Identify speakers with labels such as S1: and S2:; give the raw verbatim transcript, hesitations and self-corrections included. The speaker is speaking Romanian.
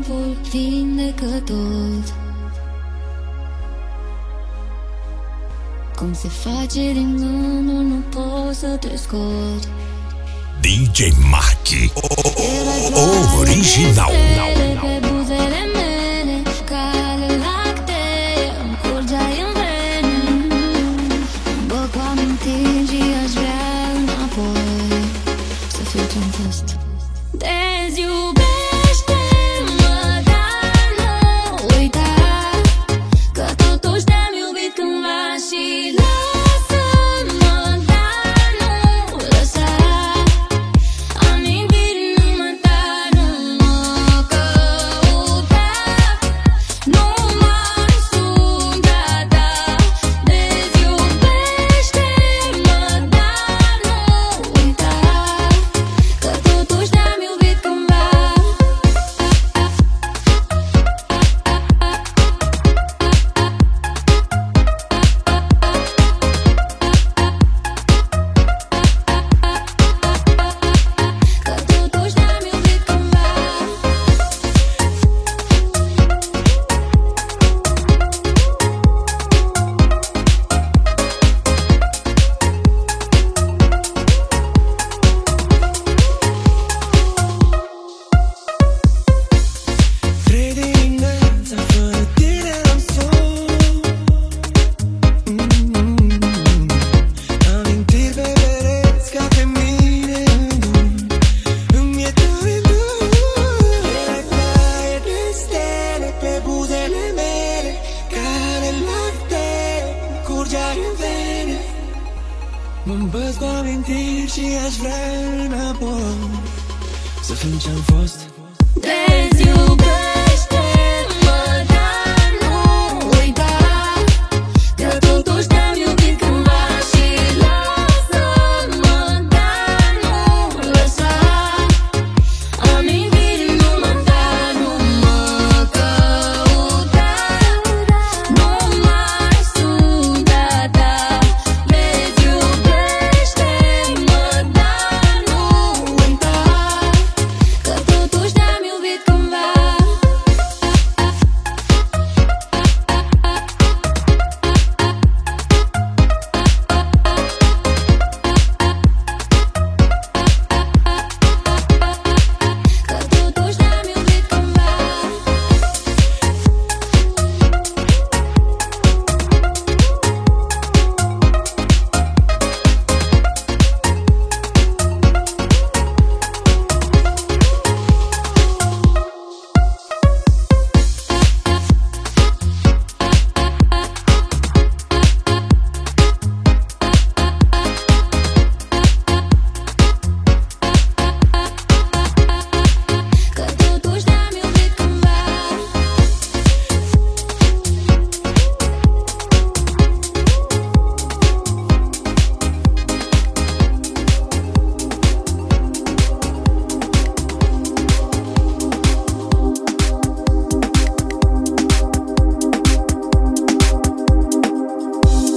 S1: timpul vindecă tot. Cum se face din gândul, nu pot să te scot.
S2: D J Maki Original.
S1: Pe buzele mele, ca ale lactee, îmi curgeai în vene. Îmi băg cu amintiri și aș vrea înapoi să fiu ce-am fost. Deziubește-mă, dar nu uita că totuși te-am iubit cândva. Și lasă-mă, dar nu lăsa amintiri numai ta, nu mă căuta. Nu mai sunt gata. Deziubește-mă, dar nu uita că totuși te-am iubit cândva. Că totuși te-am iubit cândva.
S3: Trei dimineața fără tine am somn. Amintiri pe pereți ca pe mine îmi e tare dor. Ploaie de stele pe buzele mele, ca ale lactee, curgeai în vene. Mă-mi băz cu amintiri și aș vrea înapoi să fim ce-am fost.